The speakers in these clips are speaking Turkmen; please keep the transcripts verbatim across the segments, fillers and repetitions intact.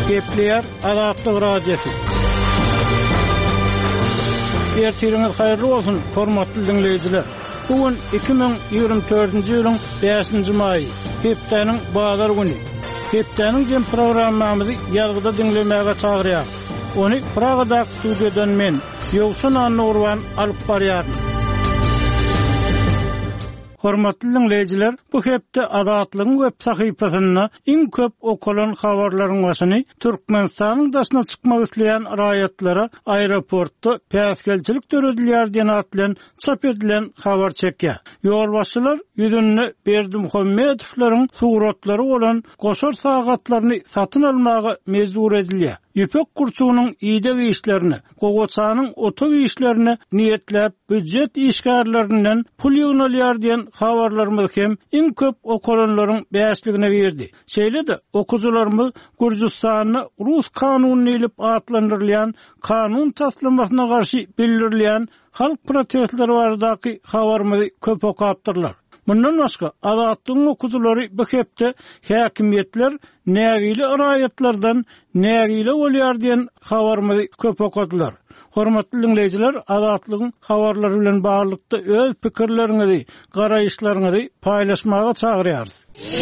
Gepleyer Azatlyk radiosu. Ertiriniz hayırlı olsun, hormatly dinleyijiler. Bugün iki bin ýygrimi dördünji ýylyň beşinji maýy, hepdeniň bazar güni. Hepdeniň jem programmamyzy ýazgyda dinlemäge çagyrýar. Ony Pragadaky studiýadan men, Ýowşan Annurwan alyp barýaryn. Hormatly dinleyijiler, bu hepde Azatlygyň web sahypasyna iň köp okulan habarlaryň başyny Türkmenistanyň daşyna çykmak isleýän raýatlara aeroportda päsgelçilik töredilýär diýen atlan çap edilen habar çekýär. Ýolbaşçylar ýüzünde Berdimuhammedowlaryň suratlary bolan goşar sagatlaryny satyn almagy mejbur edilýär. Ýepek kurçugynyň ýydak işlerini, gogoçanyň otok işlerini niýetlep büdjet işgärlerinden pul ýygnalýar diýen habarlarymyz hem iň köp okulanlaryň beýasligine berdi. Şeýle-de okujularymyz Gürjistanyny Rus kanunyny ilip atlandyrylýan kanun taslamasyna garşy bildirilýän halk protestleri baradaky habarymyzy köp okapdyrlar. Bundan başga Azatlygyň okujulary bu hepde häkimetler nägili raýatlardan nägili bolýar diýen habarymyzy köp okadylar. Hormatly dinleyijiler, Azatlygyň habarlary bilen baglanykda öz pikirleriňizi, garaýyşlaryňyzy paýlaşmaga çagyrýarys.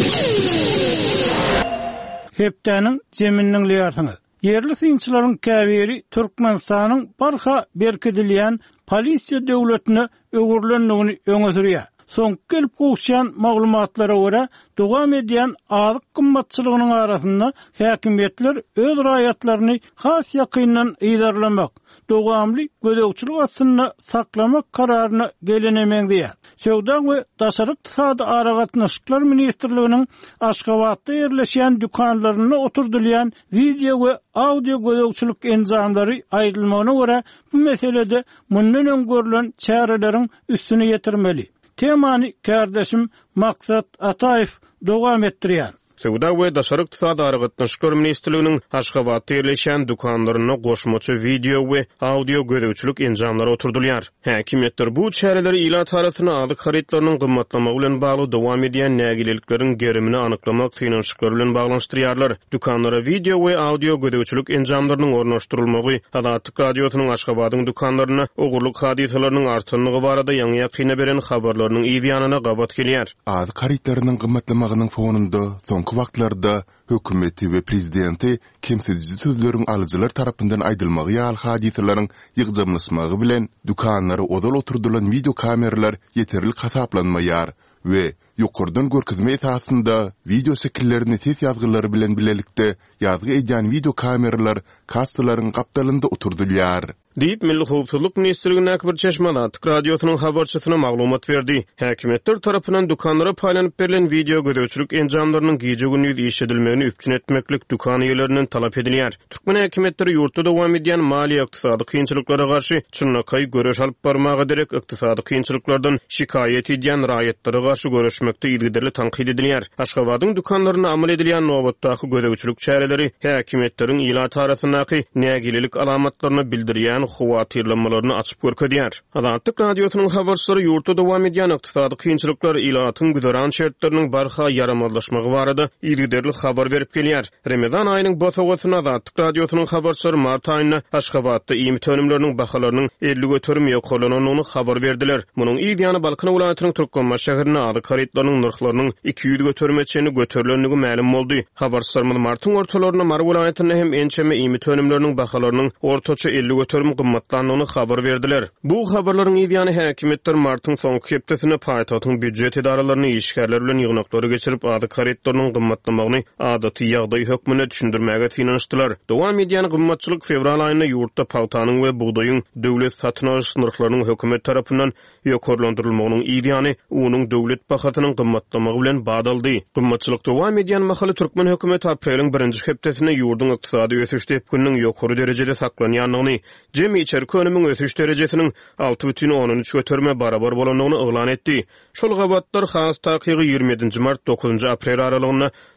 Hepdeniň jeminiň liýarsyňyz. Yerli synçylaryň käbiri Türkmenistanyň barha berkidilýän polisiýa döwletine öwürlendigini öňe sürýär. Soň gelip gowşan maglumatlara görä, dowam edýän azyk gymmatçylygynyň arasynda häkimetler öz raýatlaryny has ýakyndan ýydarlamak, dowamly gödekçilik astyna saklamak kararyna gelenemeýär. Söwda we daşary ykdysady aragatnaşyklar ministrliginiň Aşgabatda ýerleşýän dükanlaryna oturdylýan video we audio gödekçilik enzamlary aýdylmagyna görä, bu meselede mundan öňgörülen çäreleriň üstüne ýetirmeli. Temany kardeşim Maksat Ataýew dowam etdirýär. Söwda we daşary ykdysady aragatnaşyklar ministrliginiň Aşgabatda ýerleşýän dukanlaryna goşmaçy video we audio gödekçilik enjamlary oturdylýar. Häkimetler bu çäreleri ila tarasyna azyk haritlarynyň gymmatlamagy bilen bagly dowam edýän nägilelikleriň gerimini anyklamak synanyşyklary bilen baglanşdyrýarlar. Dukanlara video we audio gödekçilik enjamlarynyň ornaşdyrylmagy Azatlyk radiosynyň Aşgabatyň dukanlaryna ogurluk hadisalarynyň artanlygy barada ýaňy ýakyna beren habarlarynyň ýygyanyna gabat gelýär. Azyk haritlarynyň gymmatlamagynyň fonunda soňky wagtlarda hökümeti we prezidenti kemsedici sözleriň alyjylar tarapyndan aýdylmagy ýaly hadisalaryň ýygjamlaşmagy bilen dukanlary odal oturdulan video kameralar ýeterli hasaplanmaýar we ýokurdan görkezme esasynda video şekillerini ses ýazgylary bilen bilelikde ýazgy edýän video kameralar kassalaryň gapdalynda oturdylýar. Diýip Milli Howpsuzlyk Ministrligine Akbar Çeşmanatyk radiosynyň habarçysyna maglumat berdi. Häkimetler tarapyndan dukanlara paýlanyp berilen video gödekçilik enjamlarynyň gije gündüz işledilmegini üpçün etmeklik dukan ýerlerinden talap edilýär. Türkmen häkimetleri ýurtda dowam edýän mali ykdysady kynçylyklara garşy çynlakay göreş alyp barmagy derek ykdysady kynçylyklardan şikaýet edýän raýatlara garşy göreşmekde ýygyderli tanqid edilýär. Aşgabatyň dukanlaryna amal edilýän nowatdaky gödekçilik çäreleri häkimetleriň ila tarasynaky nägililik alamatlaryny bildirýän huwatyrlanmalaryny açyp görkezýär. Azatlyk radiosynyň habarçylary ýurtda dowam edýän ykdysady kynçylyklar ilatyň güderan şertleriniň barha ýaramazlaşmagy barada ýygyderli habar berip gelýär. Ramazan aýynyň bosawasyna Azatlyk radiosynyň habarçylary mart aýyna Aşgabatda iými tönümleriniň bahalarynyň elli götürüm ýokulanyny habar berdiler. Munyň ýygyany Balkan welaýatynyň Türkmenbaş şäherine azyk haritlarynyň narhlarynyň iki ýüz götürmeçeni göterilenligi ma'lum boldy. Habarçylarymyz martyň ortalaryna Mar welaýatynyň hem ençeme iými tönümleriniň bahalarynyň ortaça elli götürüm gymmatlanlygyny habar berdiler. Bu habarlaryň ýygyny häkimetler martyň soňky hepdesine paýtatyň büdjet edaralaryny işgärler bilen ýygnaklary geçirip azyk haritlarynyň gymmatlamagyny adaty ýagdaý hökmüne düşündirmäge synanyşdylar. Dowam edýän gymmatçylyk fevral aýynda ýurtda paýtanyň we buğdaýyň döwlet satyn alyş narhlarynyň hökümet tarapyndan ýokurlandyrylmagynyň ýygyny onuň döwlet bahasynyň gymmatlamagy bilen badaldy. Gymmatçylyk dowam edýän mahaly Türkmen hökümeti apreliň birinji hepdesine ýurdun ykdysady ösüş tepkiniň ýokary derejede saklanýanlygyny, jemi içerki önümün ösüş derejesiniň alty бүтүn onuň üç götürme barabar bolanyny oglan etdi. Şol gabatlar has takygy ýygrimi ýedinji mart dokuzunji aprel aralygyna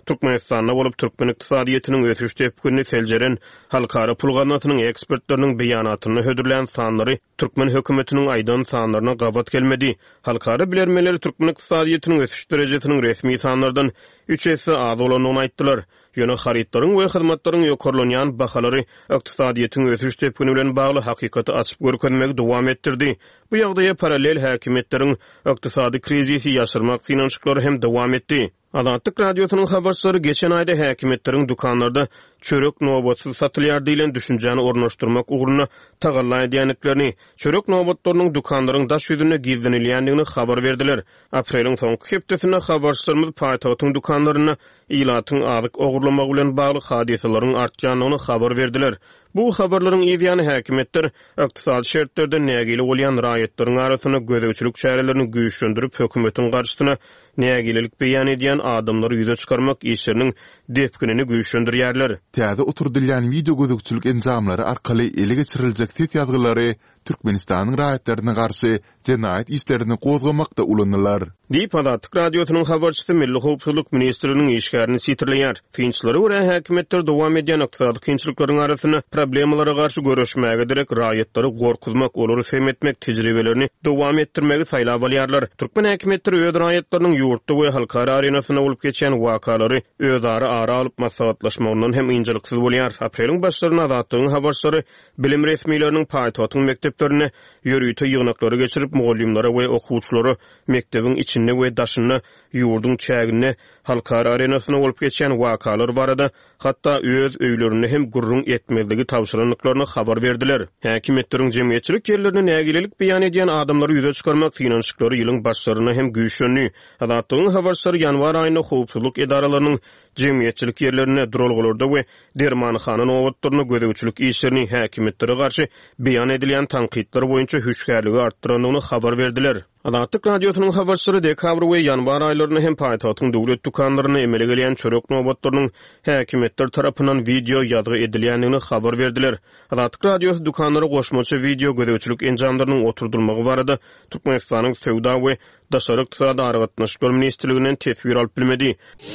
Türkmenistan'da bolup Türkmen iqtisadiyyatının ötüş tepkirini seljeren halkara pul ganatynyň ekspertleriniň beýanatyny hödürlän sanlary Türkmen hökümetiniň aýdan sanlaryna gawat gelmedi. Halkara bilermeleri Türkmen iqtisadiyyatının ötüş derejesiniň resmi sanlardan üç esse az bolanyny aýtdylar. Ýöne haritlaryň we hyzmatlaryň ýokarlanýan bahalary iqtisadiýatyň ötüş tepkini bilen bagly hakykaty açyp görkezmegi dowam etdirdi. Bu ýagdaýa paralel häkimetleriň iqtisady krizisi ýaşyrmak finansyklary hem dowam etdi. Azatlyk radiosynyň habarçylary geçen aýda häkimetleriň dukanlarda çörek nobatsyz satylýar diýilen düşünjäni ornaşdyrmak ugruna tagalla edýänliklerini, çörek nobatlarynyň dukanlaryň daş ýüzüne gizlenilýändigini habar berdiler. Apreliň soňky hepdesinde habarçylarymyz paýtagtyň dukanlaryna ilatyň azyk ogurlamak bilen bagly hadiselerin artýanyny habar berdiler. Bu habarlaryň ýa-da häkimetler iqtisady şertlerde nägili bolýan raýatlaryň arasyna gözegçilik çärelerini güýçlendirip hökümetiň garşysyna nägililik beýan edýän adamlary ýüze çykarmak işleriniň depkinini güýçlendirýärler. Täze oturdylýan video gözegçilik enzamlary arkaly ele geçiriljek tet ýazgylary Türkmenistanyň raýatlaryna garşy jenaýat işlerini gozgamakda ulanýarlar. Diýip Azatlyk radiosynyň habarçysy Milli Howpsuzlyk ministriniň işgärini sitirleýär. Finçlere görä häkimetler dowam edýän iqtisady kynçylyklaryň arasyna problemalara garşy görüşmäge direk raýatlary gorkuzmak, olary semetmek tejribelerini dowam etdirmegi saýlap alýarlar. Türkmen häkimetleri öz raýatlarynyň ýurtda we halkara arenasyna bolup geçen wakalary özara ara alyp maslahatlaşmagyny hem injiliksiz bolýar. Apreliň başlaryna Azatlygyň habarçylary bilim resmiýetleriniň paýtagyň mekdeplerine ýörüýte ýygnaklary geçirip mugallimlere we okuwçylary mekdebiň içinde we daşyny ýurdun çägine halkara arenasyna bolup geçen wakalar barada hatda öz öýlerini hem gurrun etmerdigi tawşyranlyklaryny habar berdiler. Häkimetleriň jemgyýetçilik ýerlerini nägililik beýan edýän adamlary ýüze çykarmak finansyklary ýylyň başlaryna hem güýçlenýär. Azatlygyň habarçylary ýanwar aýyna howpsuzlyk edaralarynyň jemgyýetçilik ýerlerine durulgularda we dermanxana nowatlaryna gözegçilik işlerini häkimetlere garşy beýan edilýän tanqidler boýunça hüşgärligi artdyrandygyny habar berdiler. Azatlyk radiosynyň habarçylary dekabr we ýanwar aýlaryny hem paýtagyň döwlet dukanlaryny emele gelýän çörek nowatlarynyň häkimetler tarapyndan video ýazgy edilýändigini habar berdiler. Azatlyk radiosy dukanlary goşmaçy video gözegçilik enjamlarynyň oturdylmagy barada Türkmenistanyň Sowda we Daşary iqtisady aragatnaşyklary ministrliginden tesbir alyp bilmedi.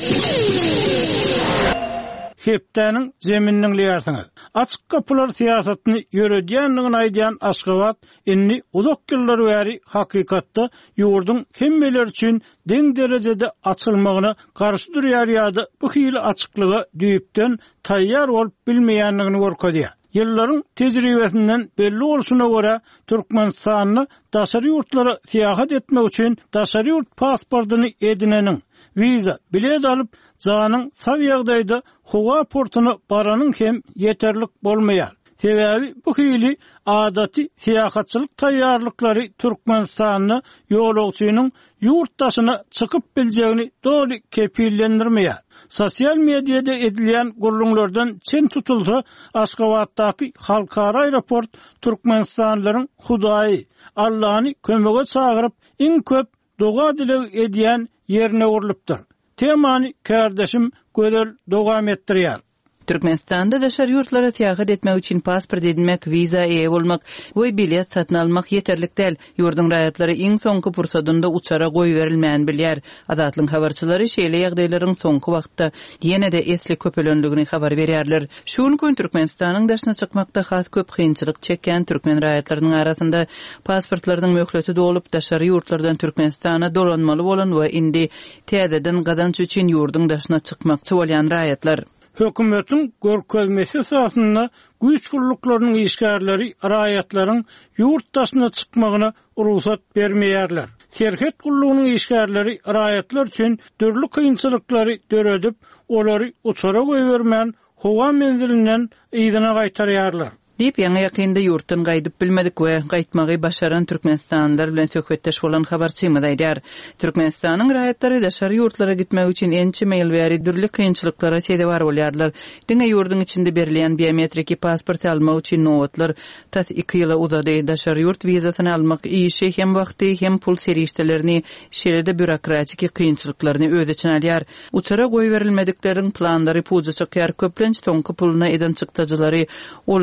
Hepdäniň zemininiň liýarsyňyz. Açyk kapylar siýasatyny ýöredýänligini aýdýan Aşgabat inni uzak ýyllar bäri hakykatda ýurdun hemmeler üçin deň derejede açylmagyna garşy durýar ýa-da bu hili açyklygy düýüpden taýýar bolup bilmeýänligini görkezýär. Yıllaryň tejribesinden belli bolşuna görä Türkmenistanyň daşary ýurtlara siýahat etmek üçin daşary ýurt pasportyny edineniň viza bilet alyp janyň saw ýagdaýda howa portuny baranyň hem ýeterlik bolmaýar. Sebebi bu hili adaty siýahatçylyk taýýarlyklary Türkmenistanyň ýolagçynyň ýurtdaşyna çykyp biljegini doly kepillendirmeýär. Sosial mediada edilýän gurrunlardan çen tutulsa Aşgabatdaky halkara aeroport Türkmenistanlylaryň Hudaýy Allahyny kömege çagyryp iň köp doga dilek edýän ýerine urulypdyr. Temany kardeşim gödel dowam etdirýär. Türkmenistanda daşary ýurtlara siýahat etmek üçin pasport edinmek, viza eýe bolmak we bilet satyn almak ýeterlik däl. Ýurdun raýatlary iň soňky pursatynda uçara goý berilmän bilýär. Azatlyň habarçylary şeýle ýagdaýlaryň soňky wagtda ýene-de esli köpelendigini habar berýärler. Şuň gün Türkmenistanyň daşyna çykmakda has köp kynçylyk çekýän türkmen raýatlarynyň arasynda pasportlarynyň möhleti dolup daşary ýurtlardan Türkmenistana dolanmaly bolan we indi täzeden gazanç üçin ýurdun daşyna çykmakçy bolýan raýatlar. Hökümetiň görkezmesi esasında güýç guruluklarynyň işgärleri raýatlaryň ýurt daşyna çykmagyna ruhsat bermeýärler. Serhet gurulugynyň işgärleri raýatlar üçin dürli kynçylyklary döredip, olary uçara goýbermän howa menzilinden ýygyna gaýtarýarlar. Diýip ýa-da ýakynda ýurtdan gaýdyp bilmedik we gaýtmagy başaran Türkmenistanlylar bilen söhbetdeş bolan habarçymyz aýdýar. Türkmenistanyň raýatlary daşary ýurtlara gitmek üçin ençe meýil bäri dürli kynçylyklara sedebar bolýarlar. Diňe ýurdun içinde berilen biometrik pasport almak üçin nowatlar tas iki ýyla uzady. Daşary ýurt wizasyny almak işe hem wagty hem pul serişdelerini şeýle bürokratik kynçylyklaryny öz içine alýar. Uçara goý berilmedikleriň planlary puja çykýar. Köplenç soňky puluna eden çykdyjylary olary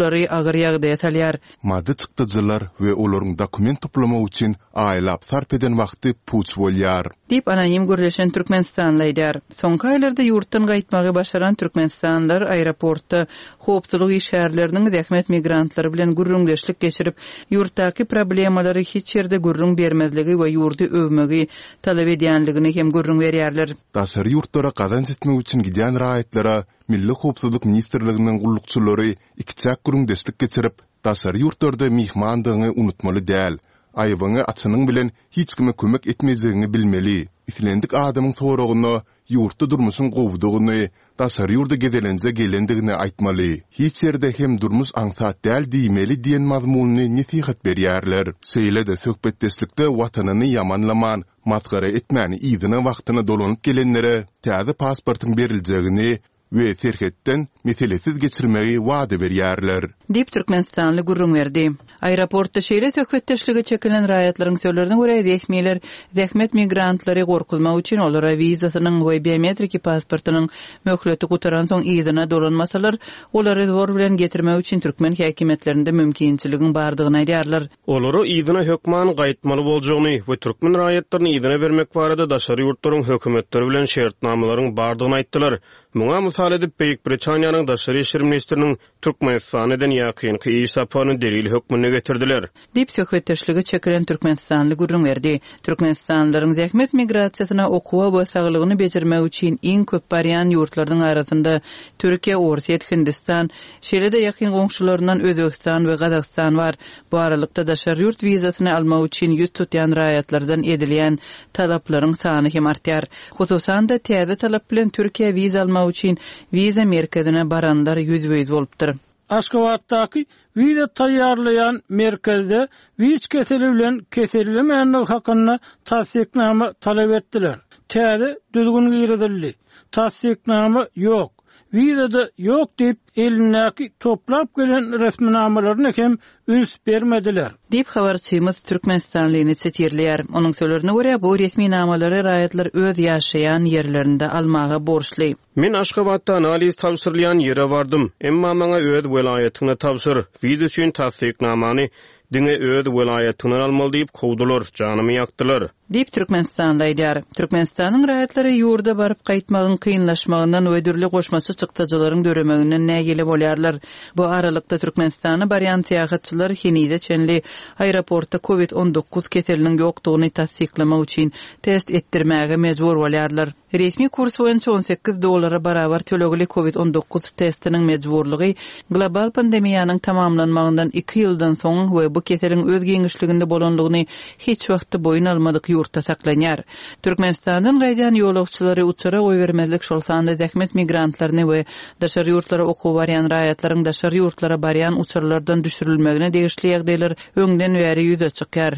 agyr ýagdaýa salýar. Madde çykdyjylar we olaryň dokument toplama üçin aýlap sarp eden wagty puç bolýar. Dip anonim gürleşen Türkmenistanly aýdar. Soňky aýlarda ýurtdan gaýtmagy başaran Türkmenistanlylar aeroportda howpsuzlyk işgärleriniň zähmet migrantlary bilen gürrüňleşlik geçirip ýurtdaky problemalary hiç ýerde gürrüň bermezligi we ýurdy övmegi talap edýänligini hem gürrüň berýärler. Daşary ýurtlara gadan etmek üçin gidýän raýatlara Milli Howpsuzlyk Ministrliginiň gullukçylary ikçak gürrüňdeşlik geçirip daşary ýurtlarda mihmandygyny unutmaly däl. Aýbyňy açynyň bilen hiç kime kömek etmejegini bilmeli. İslendik adamyň soragyny, ýurtda durmuşyň gowdugyny, daşary ýurda gedelenje gelendigini aýtmaly. Hiç ýerde hem durmuş aňsat däl diýmeli diýen mazmuny nesihat berýärler. Seýlede söhbetdeşlikde watanyny yamanlaman, masgara etmäni ýygyna wagtyna dolanyp gelenlere täze pasportyň beriljegini we serhetden meselesiz geçirmegi wada berýärler. Dip Türkmenistanly gurrun berdi. Aeroportda şeýle söhbetdeşligi çekilen raýatlaryň söýlerine görä resmiýetler zähmet migrantlary gorkulmak üçin olara wizasynyň we biometriki pasportynyň möhleti gutaran soň ýygyna dolanmasalar, olary zor bilen getirmek üçin türkmen häkimetlerinde mümkinçiligiň bardygyny aýdýarlar. Olary ýygyna hökman gaýtmaly boljagyny we türkmen raýatlaryny ýygyna bermek barada daşary ýurtlaryň hökümetleri bilen şertnamalaryň bardygyny aýtdylar. Muňa mysal edip Beýik Britaniýanyň daşary işler ministriniň Türkmenistanyň ýakynky ýysapagyny delil hökmüne getirdiler. Dip söhbetdeşligi çekilen Türkmenistanly gurrun berdi. Türkmenistanlylaryň zähmet migrasiýasyna okuwa we saglygyny bejirmek üçin iň köp barýan ýurtlaryň arasynda Türkiýe, Orsiýet, Hindistan, şeýle-de ýakyn goňşularyndan Özbegistan we Gazakystan bar. Bu aralykda daşary ýurt wizasyny almak üçin ýüz tutýan raýatlardan edilýän talaplaryň sany hem artýar. Hususan da täze talap bilen Türkiýe wiza almak üçin wiza merkezine baranlar ýüz bolupdyr. Aşgabatdaky wiza taýýarlayan merkezde wiz keseli bilen keserilmeýänler hakyna tasdiknama talap etdiler. Täze düzgün girdildi. Tasdiknama ýok. Wizada ýok diýip elindäki toplap gelen resminamalaryny hem üns bermediler. Dip habarçymyz Türkmenistanlyny çetirler. Onuň söýlerine görä bu resminamalary raýatlar öz ýaşaýan ýerlerinde almaga borçly. Men Aşgabatda analiz tawsyrlayan ýere bardym. Emma maňa öz welaýatyny tawsyr. Wiza üçin tasdiknamany diňe öz welaýatyny almaly diýip kowdular, janymy ýakdylar. Dip Türkmenistanly aýdar. Türkmenistanyň raýatlary ýurda baryp gaýtmagyň kynlaşmagyndan we dürli goşmasy çykdyjylaryň döremeginden nägile bolýarlar. Bu aralykda Türkmenistany barýan syýahatçylar Henide çenli aeroportda covid on dokuz keseliniň ýokdugyny tasdiklamak üçin test etdirmäge mejbur bolýarlar. Resmi kurs boýunça on sekiz dollara barabar tölegli covid on dokuz testiniň mejburlygy global pandemiýanyň tamamlanmagyndan iki ýyldan soň we bu keseliň öz giňişliginde bolanlygyny hiç wagtda boyun almadyk ýurtda saklanýar. Türkmenistanyň gaýdan ýolagçylary uçara goýbermezlik şol sanda zähmet migrantlaryny we daşary ýurtlara okuw barýan raýatlaryň daşary ýurtlara barýan uçurlardan düşürilmegine degişli ýagdaýlar öňden bäri ýüze çykýar.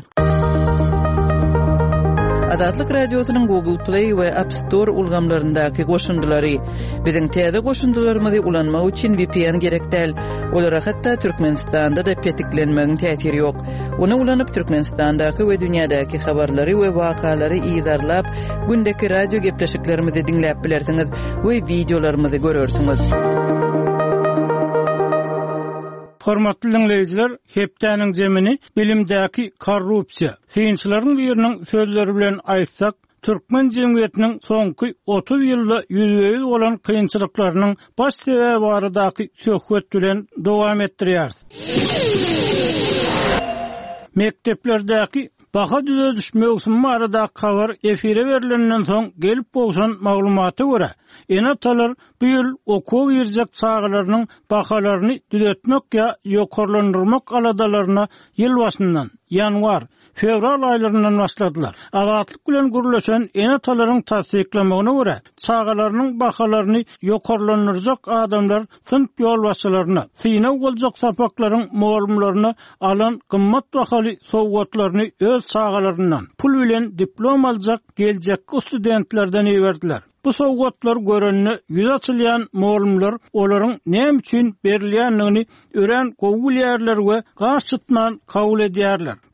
Adatlyk radiosynyň Google Play we App Store ulgamlaryndaky goşundylary. Biziň täze goşundylarymyzy ulanmak üçin V P N gerekdäl. Olara hatda Türkmenistanda da petiklenmegiň täsiri ýok. Onu ulanyp Türkmenistandaky we dünýädäki habarlary we wakalary ýydarlap, gündäki radio gepleşiklerimizi diňläp bilersiňiz we videolarymyzy görersiňiz. Hormatly dinleyijiler, hepdäniň jemini bilimdäki korrupsiýa. Synçylaryň biriniň sözleri bilen aýtsak, Türkmen jemgyýetiniň soňky otuz ýylda ýüzüýüz bolan kynçylyklarynyň baş sebäbi baradaky söhbet bilen dowam etdirýär. Mekteplerdäki baha düzeliş mevsimi arada habar efire berilenden soň gelip bolşan maglumaty görä, enatalar bu ýyl okuw ýerjek çağlarynyň bahalaryny düzeltmek ýa ýokarlandyrmak aladalaryna ýyl başyndan ýanwar, fevral aýlaryndan başladylar. Adatlyk bilen gürleşen enatalaryň tasdiklamagyna görä, çağlarynyň bahalaryny ýokarlandyrjak adamlar sınıf ýolbaşçylaryna, syna boljak sapaklaryň muallimlaryna alan gymmat bahaly sowgatlaryny öz çağlaryndan pul bilen diplom aljak geljek studentlerden ýerdiler. Bu sowgatlar görenne ýüz açylýan muallimler olaryň näme üçin berilýänligini ören gowul ýerler we gaçytman kabul edýärler.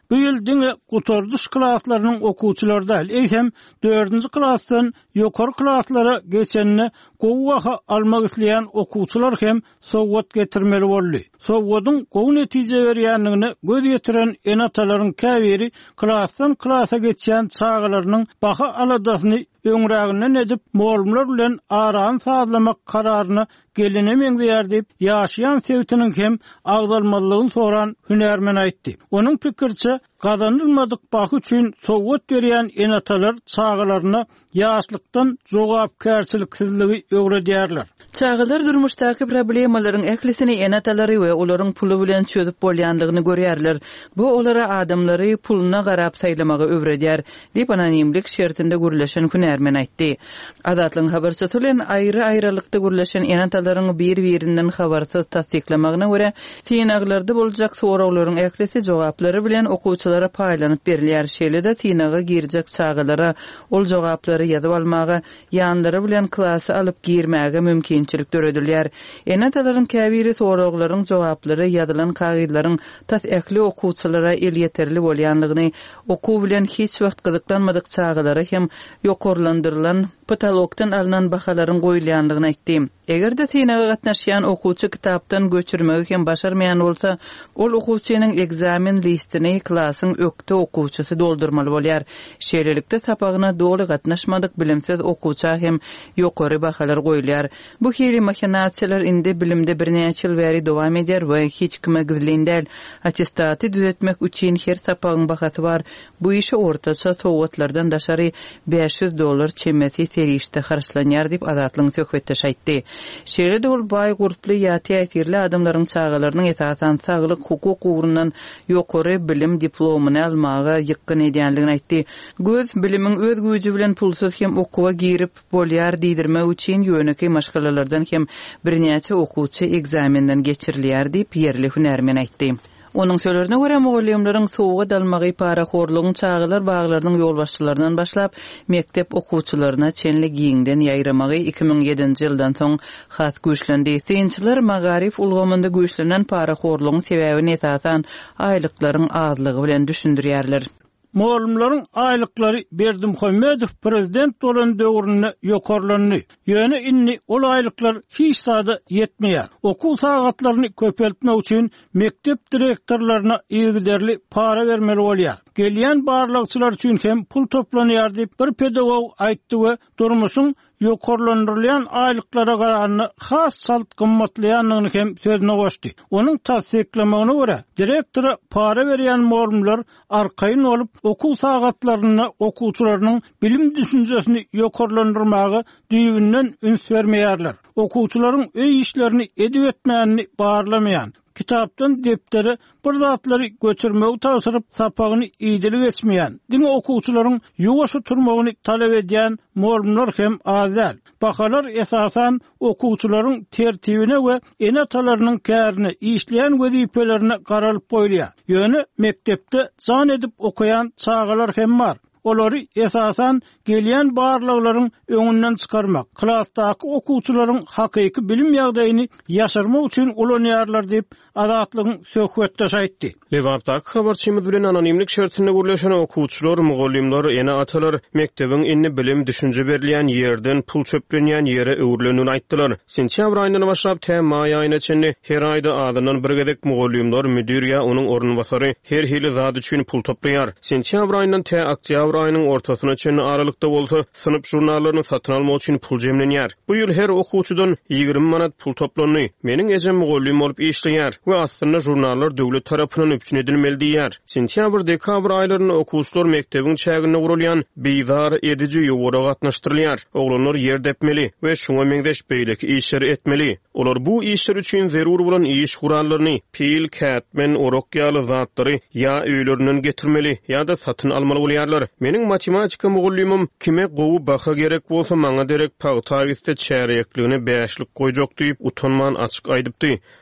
Bu ýyl diňe gutorduş klaslarynyň okuwçylary da eýsem dördünji klasdan ýokary klaslara geçenini gowy waha almak isleýän okuwçylar hem sowgat getirmeli boldy. Sowgatyň gowy netije berýänligini göz ýetiren enatalaryň käbiri klasdan klasa geçýän çağalarynyň baha aladasyny öňräginden edip molumlar bilen aran sazlamak kararyny gelinemeň diýär diýip ýaşaýan sebitiniň hem agdalmalygyny soran hünärmen aýtdy. Onuň pikirçe gazanylmadyk bahy üçin sowgat berýän enatalar çağalaryna ýaşlykdan jogapkärçiliksizligi öwredýärler. Çağalar durmuşdaky problemalaryň eklisini enatalary we olaryň pulu bilen çözüp bolýandygyny görýärler. Bu olara adamlary puluna garap saýlamagy öwredýär diýip anonimlik şertinde gürleşen hünärmen aýtdy. Adatlyň habarçysy bilen aýry-aýrylykda gürleşen enatalaryň bir-birinden habarsyz tasdiklamagyna görä tinaglarda boljak sorawlaryň eklisi jogaplary bilen okuwçylara paýlanyp berilýär. Şeýle-de tinaga girjek çağalara ol jogaplary ýazyp almagy, ýanlary bilen klasy alyp girmäge mümkinçilik töredilýär. Enatalaryň käbiri sorawlaryň jogaplary ýazylan kagylaryň tas ekli okuwçylara el ýeterli bolýanlygyny, okuw bilen hiç wagt gyzyklanmadyk çağalara hem ýokarlandyrylan patologdan alynan bahalaryň goýulýandygyny aýtdy. Egerde tinaga gatnaşýan okuwçy kitapdan göçürmegi hem başarmaýan bolsa, ol okuwçynyň egzamin listini klasyň ökte okuwçysy doldurmaly bolýar. Şeýlelikde sapagyna doly gatnaşmadyk bilimsiz okuwçy hem ýokary bahalar goýulýar. Bu hili mahinasiýalar indi bilimde birnäçe ýyl bäri dowam edýär we hiç kime gizlendäl. Attestaty düzetmek üçin her sapagyň bahasy bar. Bu işi ortaça sowgatlardan daşary beş yüz dollar çemeti serişde harçlanýar diýip adatlyň söhbetde şaýtdy. Şeýle-de ol baý guruply ýaty ýetirli adamlaryň çağalarynyň esasan saglyk hukuk ugrundan ýokary bilim diplomuny almagy ýykyn edýänligini aýtdy. Göz bilimiň öz güýji bilen pulsuz hem okuwa girip bolýar diýdirmek üçin ýöneki maşgalalardan hem birnäçe okuwçy egzaminden geçirilýär diýip ýerli hünärmen aýtdy. Onun sözlerine göre mugallimlerin soğuğa dalmagy paraxorlugyň çağalar baglarynyň ýolbaşçylaryndan başlap mektep okuwçylaryna çenli giýiňden ýaýramagy iki ming ýedinji ýyldan soň has güýçlendi. Synçylar magarif ulgamynda güýçlenen paraxorlugyň sebäbini esasan aýlyklaryň azlygy bilen düşündirýärler. Muallimlaryň aýlyklary Berdimuhammedow prezident bolan döwründe ýokarlandy. Ýöne inni ol aýlyklar hiç sada ýetmeýär. Okuw sagatlaryny köpeltmek üçin mektep direktorlaryna ýygderli para bermeli bolýar. Gelýän barlykçylar üçin hem pul toplanýar diýip bir pedagog aýtdy we durmuşyň ýokarlandyrylýan aýlyklara garanyny has salt gymmatlaýanlygyny hem sözüne goşdy. Onuň tasdiklamagyna görä, direktora para berýän muallimler arkaýyn olup okuw sagatlaryna okuwçylarynyň bilim düşünjesini ýokarlandyrmagy düýbünden üns bermeýärler. Okuwçylaryň öý işlerini edip etmänini barlamaýan, kitapdan depderi bir zatlary göçürmegi taşyryp sapagyny iýdili geçmeýän, diňe okuwçylaryň ýuwaşy turmagyny talap edýän muallimler hem azal. Bahalar esasan okuwçylaryň tertibine we enatalarynyň kärine işleýän wezipelerine garalyp goýulýar. Ýöne mektepde jan edip okuyan çağalar hem bar. Olary esasan gelýän barlyklaryň öňünden çykarmak, klasdaky okuwçylaryň hakyky bilim ýagdaýyny ýaşarmak üçin ulanýarlar diýip adatlygyň söhbetde aýtdy. Lewapdak habarçymyz bilen anonimlik şertinde gürleşen okuwçylar, mugallimler, ene atalar mektebiň inni bilim düşünje berilýän ýerden pul çöplenýän ýere öwürlenýän aýtdylar. Sentýabr aýynyň başlap täm maý aýyna çenli her aýda adamdan bir gedek mugallimler, müdir ýa onuň ornubasary her hili zat üçin pul toplaýar. Sentýabr aýyndan tä oktýabr aýynyň ortasyna çenli aralykda bolsa sınıp jurnallaryny satyn almak üçin pul jemlenýär. Bu ýyl her okuwçydan ýygrimi manat pul toplandy. Meniň ejem mugallim bolup işleýär we aslynda jurnallar döwlet tarapyndan üpçün edilmeli diýär. Sentýabr dekabr aýlaryny okuwçylar mektebiň çägine gurulýan beýzar edici ýowara gatnaşdyrylýar. Oglanlar ýer depmeli we şoňa meňdeş beýleki işleri etmeli. Olar bu işler üçin zerur bolan iş gurallaryny, pil, kätmen, orokýaly zatlary ýa öýlerinden getirmeli ýa-da satyn almaly bolýarlar. Meniň matematika mugallimim kime gowy baha gerek bolsa maňa derek pagtaýysda çärekligini beşlik goýjak diýip utanman açyk aýdypdy.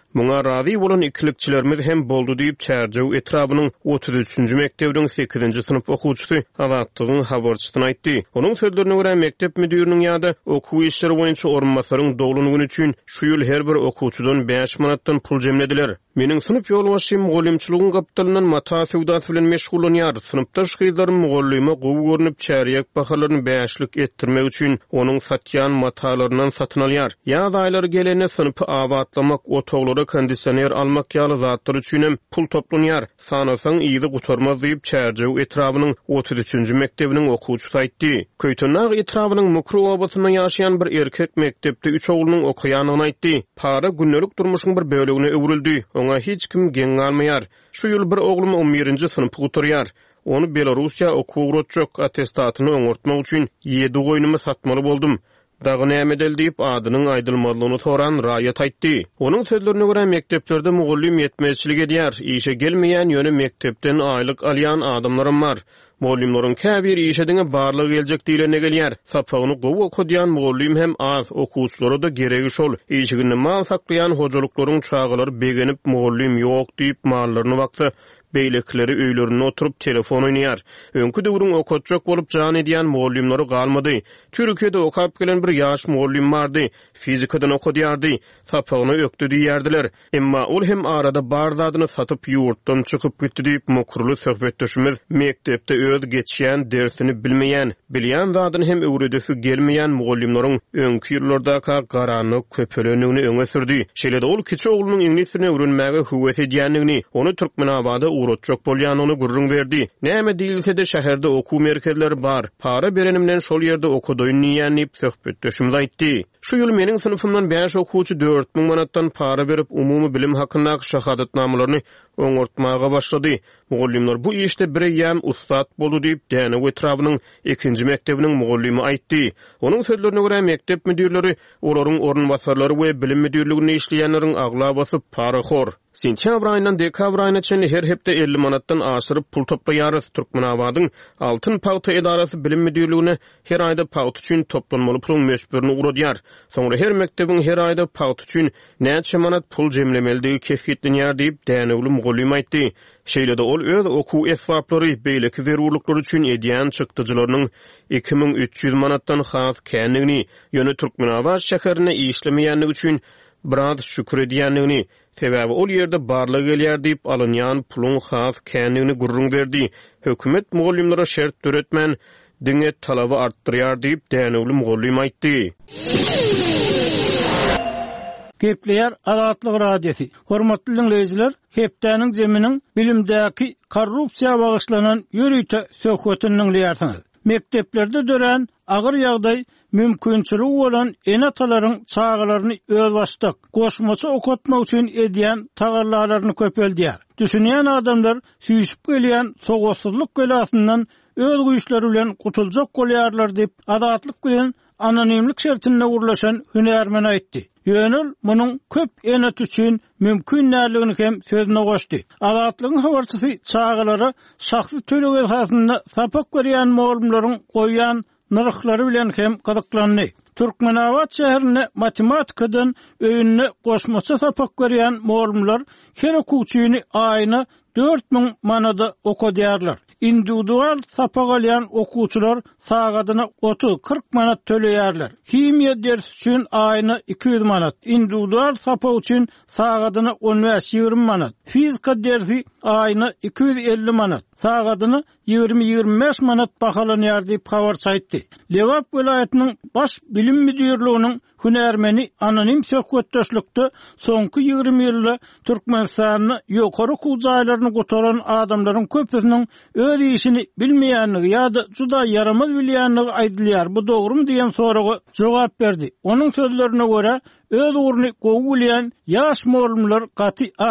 Muňa razy bolan ikilikçilerimiz hem boldy diýip çärjew etrabynyň otuz üçünji mektebiň sekizinji synyp okuwçysy Azatlygyň habarçysyna aýtdy. Onuň sözlerine görä mekdep müdüriniň ýa-da okuw işleri boýunça orunmasaryň doglunyny üçin şu ýyl her bir okuwçydan beş manatdan pul jemlediler. Meniň synyp ýolbaşçym mugallimçiligiň gapdalynyň mata sewdasy bilen meşgullanýar. Sınıpdaş gyzlarym mugallyma gowy görnüp çäriýek bahalaryny beşlik etdirmek üçin onuň satýan matalaryndan satyn alýar. Ýaz aýlary gelene sınıpy abadlamak, otoglara kondisioner almak ýaly zatlar üçin hem pul toplanýar. Sanasaň ýygy gutarmaz diýip çärjew etrabynyň otuz üçünji mektebiniň okuwçysy aýtdy. Köýtünag etrabynyň Mukru obasyna ýaşaýan bir erkek mektepde üç oglunyň okuýanyny aýtdy. Para günnelik durmuşyň bir bölegine öwrüldi. Oňa hiç kim geň almaýar. Şu ýyl bir oglum on birinji sınıpy gutarýar. Onu Belarusiýa okuwrotjak attestatyny oňortmak üçin ýedi goýnumy satmaly boldum. Dagy näme edel diýip adynyň aýdylmalygyny soran raýat aýtdy. Onuň sözlerine görä mekdeplerde mugallim ýetmezçilik edýär. Işe gelmeýän ýöne mektepden aýlyk alýan adamlarym bar. Mugallimlaryň käbir işediňe barlygy geljek diýilene gelýär. Sapagyny gowy okudýan mugallim hem az, okuwçylara da geregi şol. Işigini mal saklaýan hojalyklaryň çağalary begenip mugallim ýok diýip mallaryny baksa, beýlekleri öýlerine oturup telefon oýnaýar. Öňkü döwrüň okutjak bolup jan edýän mugallimlary galmady. Türkiýede okap gelen bir ýaş mugallim bardy. Fizikadan okudýardy. Sapagyny ökdi diýerdiler. Emma ol hem arada bar zadyny satyp ýurtdan çykyp gitdi diýip mukurly söhbetdeşimiz mektepde öz geçýän dersini bilmeýän, bilýän zadyny hem öwredesi gelmeýän mugallimlaryň öňkü ýyllardaky garanyk köpelenigini öňe sürdi. Şeýle ol kiçi oglunyň iňlisini öwrenmäge hüwet edýänligini, onu Türkmenabada uğratjak bolýanyny gurrun berdi. Näme diýilse-de şäherde okuw merkezleri bar. Para berenimden şol ýerde okudoýun niýanlyp söhbetdeşimiz aýtdy. Şu ýyl meniň sınıfymdan beş okuwçy dört miň manatdan para berip umumy bilim hakkyndaky şahadatnamalaryny oňortmaga başlady. Mugallimler bu işde biri ýam ustat boldy diýip däne etrabynyň ikinji mektebiniň mugallimy aýtdy. Onuň sözlerine görä mektep müdürleri olaryň orunbasarlary we bilim müdürliginde işleýänleriň agla basyp paraxor. Sentýabr aýyndan dekabr aýyna çenli her hepde elli manatdan aşyryp pul toplaýarys. Türkmenabadyň Altyn Pagty edarasy bilim müdürligine her aýda pagat üçin toplanmaly puluň meşberini uradýar. Soňra her mektebiň her aýda pagat üçin näçe manat pul jemlemeligi kesgitlenýär diýip dänewli mugallim aýtdy. Şeýle-de ol öz okuw esbaplary beýleki zerurluklar üçin edýän çykdyjylarynyň iki miň üç ýüz manatdan has känligini, ýöne Türkmenabad şäherine işlemeýänligi üçin biraz şükür edýänligini, sebäbi ol ýerde barlygy gelýär diýip alynýan puluň has känligini gurrun berdi. Hökümet mugallimlere şert töretmän diňe talaby artdyrýar diýip dänewli mugallim aýtdy. Gepleýär Azatlyk radiosi. Hormatly dinleýijiler, hepdäniň jeminiň bilimdäki korrupsiýa bagyşlanan ýürüýte söhbetini dinleýärsiňiz. Mekteplerde dören agyr ýagdaý mümkinçiligi bolan enatalaryň çağalaryny öz başdak, goşmaça okutmak üçin edýän tagarlalaryny köpeldýär. Düşünýän adamlar süýüşip gelýän sogursuzlyk belasyndan öz güýçleri bilen gutuljak bolýarlar diýip Azatlyk bilen anonimlik şertine urlaşan hünärmen aýtdy. Ýönül munyň köp enat üçin mümkin näligini hem sözüne goşdy. Azatlygyň habarçysy çağalara şahsy töleg esasynda sapak berýän mugallimlaryň goýan narhlary bilen hem gyzyklandy. Türkmenabad şäherine matematikadan öýünne goşmaça sapak berýän mugallimler her okuwçyny aýyna dört miň manada okudýarlar. Individual sapak alýan okuwçylar sagadyna otuz kırk manat töleýärler. Kimya dersi üçin aýyna iki yüz manat, individual sapak üçin sagadyna on beş ýygrimi manat. Fizika dersi aýyna iki yüz elli manat, sagadyna ýygrimi ýygrimi beş manat bahalanýar diýip habar saýtdy. Lewap welaýatynyň baş bilim müdürliginiň hünärmeni anonim söhbetdeşlikde soňky ýygrimi ýylda Türkmenistanyny ýokary okuw jaýlaryny gotaran adamlaryň köpüsiniň öz işini bilmeýänligi ýa-da juda yaramaz bilýänligi aýdylýar. Bu dogrymy diýen soraga jogap berdi. Onuň sözlerine görä öz ugrny gowy bilýän ýaş mugallimler gaty az.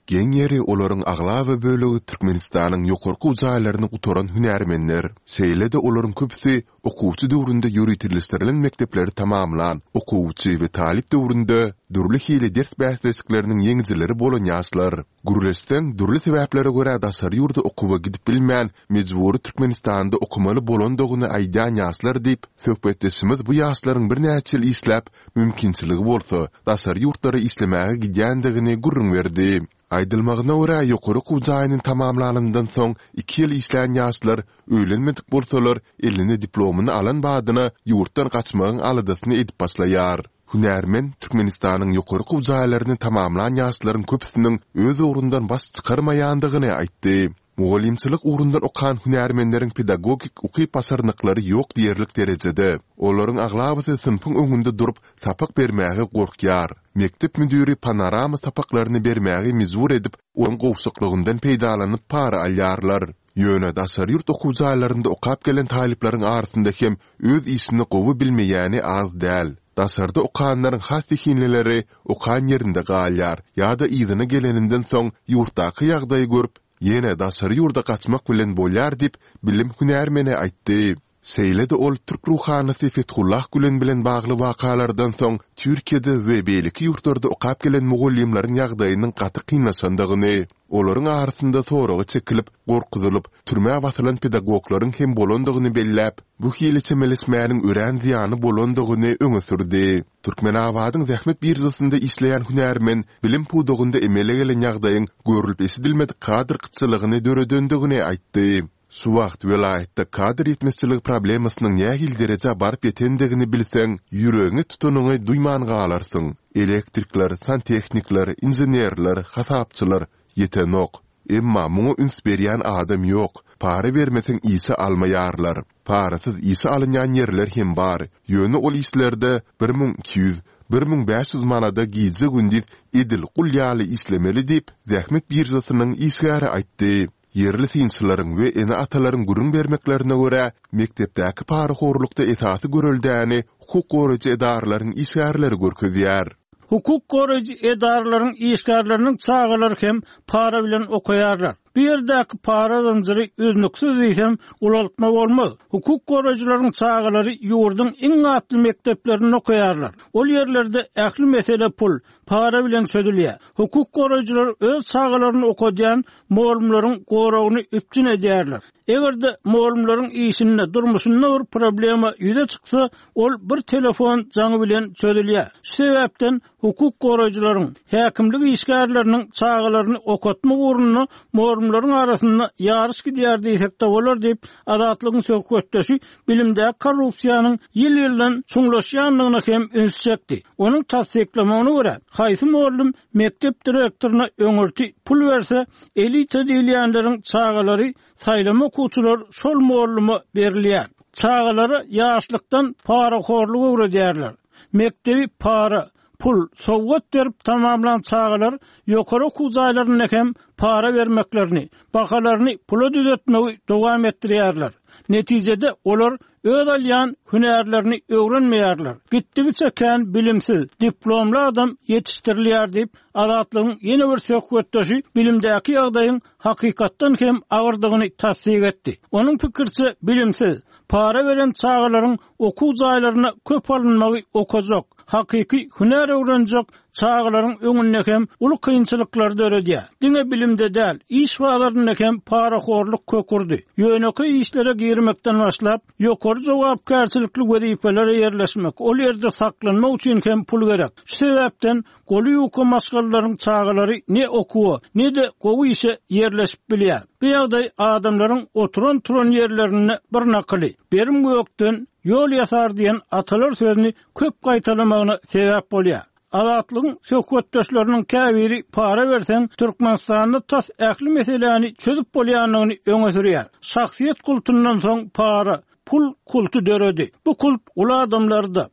Geň ýeri olaryň agla we bölegi Türkmenistanyň ýokarky uzaýlaryny gutoran hünärmenler. Seýlede olaryň köpüsi okuwçy döwründe ýöretildirilen mekdepleri tamamlan, okuwçy we talip döwründe durly hili ders bäsleşikleriniň ýeňijileri bolan ýaşlar. Gürlesden durly sebäplere görä dasar ýurda okuwa gidip bilmän, mejburi Türkmenistanda okumaly bolandygyny aýdan ýaşlar diýip söhbetdeşimiz bu ýaşlaryň bir näçe ýyl isläp mümkinçiligi bolsa, dasar ýurtlary islemäge gidýändigini gurrun berdi. Aydylmagyna görä ýokary uzaýynyň tamamlanandan soň iki ýyl isläň ýaşlar öýlenmedik bolsalar, elini diplomuny alan badyna ýurtdan gaçmagyň aladasyny edip başlaýar. Hünärmen Türkmenistanyň ýokary uzaýlaryny tamamlanan ýaşlaryň köpüsiniň öz ugrundan bas çykarmaýandygyny aýtdy. Mugallimçilik ugrundan okan hünärmenleriň pedagogik ukyp basarnyklary ýok diýerlik derejede. Olaryň aglaby sınıfyň öňünde durup sapak bermäge gorkýar. Mektep müdiri panorama sapaklaryny bermäge mezur edip, onuň gowşuklygyndan peýdalanyp para alýarlar. Ýöne dasar ýurt okuwçylarynda okap gelen talipleriň arasynda hem öz işini gowy bilmeýäni az däl. Dasarda okanlaryň has hineleri okan ýerinde galýar, ýa-da ýygyny geleninden soň ýurtdaky ýagdaýy görüp, ýene dasar ýurda gaçmak bilen bolýar diýip bilim hünärmeni aýtdy. Seýlede ol Türk ruhanysy Fethullah Gülen bilen bagly wakalardan soň Türkiýede we beýleki ýurtlarda okap gelen mugallimlaryň ýagdaýynyň gaty kynnaşandygyny, olaryň arasynda soragy çekilip, gorkuzylyp, türmäge basylan pedagoglaryň hem bolandygyny belläp, bu hili çemelesmäniň ören ziýany bolandygyny öňe sürdi. Türkmen awadyň zähmet birzasynda işleýän hünärmen bilim pudugynda emele gelen ýagdaýyň görülip esidilmedik kadr kıtçylygyny döredöndigini aýtdy. Şu wagt welaýetde kadr ýetmezçilik problemasynyň nähil derejä baryp ýetendigini bilseň, ýüregiňi tutanyňy duýman galarsyň. Elektrikler, santehnikler, inženerler, hasapçylar ýetenok. Emma muňa üns berýän adam ýok. Para bermeseň ýysa almaýarlar. Parasyz ýysa alynýan ýerler hem bar. Ýöne ol işlerde bir miň iki ýüz bir miň beş ýüz manada giýje gündüz edil gulýaly islemeli diýip zähmet birjasynyň isgäri aýtdy. Yerli sinçilaryň we ene atalaryň gurun bermeklerine görä mektepdäki para horlukda esasy görüldäni hukuk goraýjy edaralaryň işgärleri görkezýär. Hukuk goraýjy edaralaryň işgärleriniň çağalary hem para bilen okuýarlar. Bir ýerdäki para zanjyry üznüksiz diýsem ulaltma bolmaz. Hukuk goraýjylaryň çağalary ýurdun iň atly mekteplerini okuýarlar. Ol ýerlerde ähli mesele pul, para bilen södülýär. Hukuk goraýjylar öz çağalaryny okudýan mugallimlaryň goragyny üpçün edýärler. Egerde mugallimlaryň işinde durmuşynda bir problema ýüze çyksa, ol bir telefon jaňy bilen çözülýär. Şu sebäpden hukuk goraýjylaryň häkimlik işgärleriniň çağalaryny okutma ugrunda mugallimlaryň arasynda ýarış gidýär diýsek de bolar diýip adatlygyň söhbetdeşi bilimde korrupsiýanyň ýyl-ýyldan çuňlaşýanlygyna hem üns çekdi. Onuň tasdiklamagyna görä, haýsy mugallim mektep direktoruna öňürti pul berse, elita diýilýänleriň çağalary saýlama okuwçylar şol mugallyma berilýär. Çağalary ýaşlykdan para horlugy öwredýärler. Mektebi para, pul, sowgat berip tamamlan çağalar ýokary okuwçylaryna hem para bermeklerini, bakalaryny pula düzetmegi dowam etdirýärler. Netijede olar öz alýan hünärlerini öwrenmeýärler. Gitdigi çeken bilimsiz, diplomly adam ýetişdirilýär diýip adatlygyň ýene bir söhbetdeşi bilimdäki ýagdaýyň hakykatdan hem agyrdygyny tasdik etdi. Onuň pikirçe bilimsiz, para veren çağalaryň okuw jaýlaryna köp alınmagy okajak, hakyky hünär öwrenjek çağalaryň öňünde hem uly kynçylyklar döredýär. Diňe bilimde däl, iş wagtlaryna hem para horluk kökürdi. Ýöneki işlere girmekden başlap, ýokary jogapkärçilikli wezifelere ýerleşmek, ol ýerde saklanmak üçin hem pul gerek. Şu sebäpden goly okuw maşgalaryň çağalary ne okuwa, ne de gowy işe ýerleşip bilýär. Bu ýagdaý adamlaryň oturan turan ýerlerine bir nakly, berim gökden ýol ýasar diýen atalar sözüni köp gaýtalamagyna sebäp bolýar. Adatlygyň söhbetdeşleriniň käbiri para bersen Türkmenistanda tas ähli meseleni çözüp bolýanlygyny öňe sürýär. Şahsiýet kultundan soň para, pul kultu döredi. Bu kult ula adamlarda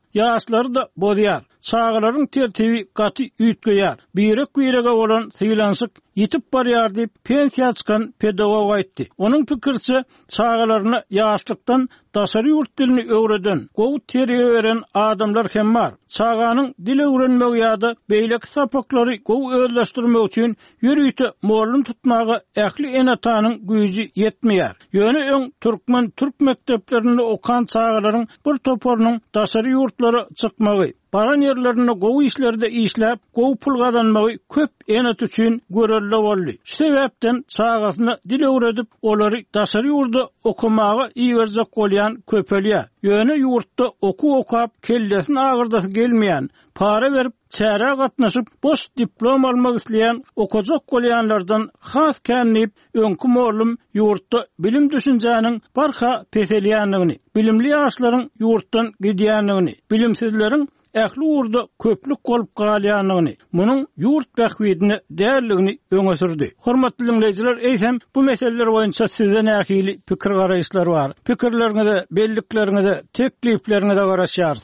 Yaşları da bodyar. Çağalaryň tertibi gaty üýtgeýär. Birek birege bolan syýlansyk yitip barýar diýip pensiýa çykan pedagog aýtdy. Onuň pikirçe çağalaryna ýaşlykdan daşary ýurt dilini öwreden, gowy terýe beren adamlar hem bar. Çağanyň dil öwrenmek ýa-da beýlek sapaklary gowy özleşdirmek üçin ýürüýte mollum tutmagy ähli enatanyň güýji ýetmeýär. Ýöne öň türkmen türk mekdeplerinde okan çağalaryň bir topornyň daşary ýurtlary çykmagy, baran yerlerine gowy işlerde işläp, gowy pul gazanmagy köp enat üçin görelle boldy. Şu sebäpden çağasyna dil öwredip, olary daşary ýurda okumagy iýerjek bolýan köpelýär. Ýöne ýurtda oku okap, kellesine agırdasy gelmeýän, para berip çäre gatnaşyp boş diplom almak isleýän okajak bolýanlardan has känlip öňkü mollum ýurtda bilim düşünjäniň barha peselýänligini, bilimli ýaşlaryň ýurtdan gidýänligini, bilimsizleriň ähli urda köplük bolup galýanyny, munyň ýurt bähwidini, därligini öňe sürdi. Hormatly dinleýijiler, eýsem bu meseleler boýunça sizden ähili pikir garaýşlar bar. Pikirleriňize, bellikleriniňize, teklifleriňize garaşýarys.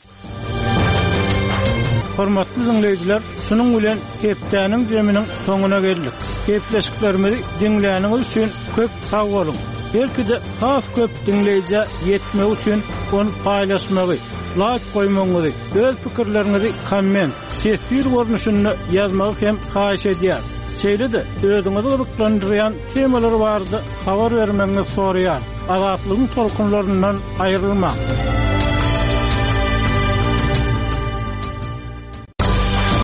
Hormatly dinleýijiler, şunuň bilen hepdäniň jeminiň soňuna geldik. Hepleşiklerimizi dinläniňiz üçin köp sag bolun. Belki de has köp dinleýije ýetmek üçin onu paýlaşmagy, like koymaňyzy, öz pikirlerinizi komment, tesbir görnüşinde ýazmagy hem haýyş edýär. Şeýle de özüňizi gyzyklandyrýan temalar bardy, habar bermeňizi soraýar. Azatlygyň tolkunlaryndan aýrylma.